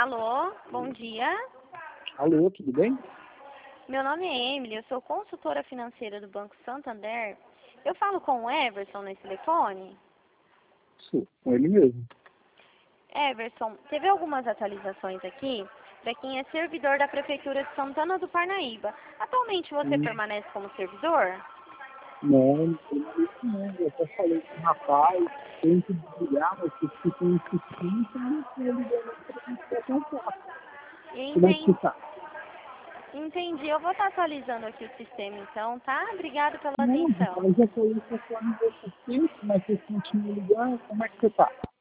Alô, bom dia. Alô, tudo bem? Meu nome é Emily, eu sou consultora financeira do Banco Santander. Eu falo com o Everson nesse telefone? Sou, com ele mesmo. Everson, teve algumas atualizações aqui para quem é servidor da Prefeitura de Santana do Parnaíba. Atualmente você permanece como servidor? Não, não tem isso não. Eu até falei com o rapaz, tem que desligar, mas se você tem insistência, não estou ligando para a gente ter contato. Como é que você Entendi. está? Entendi. Eu vou estar atualizando aqui o sistema então, tá? Obrigado pela Não, atenção. mas já falei com a sua amiga assistente, mas você continua ligando, como é que você está?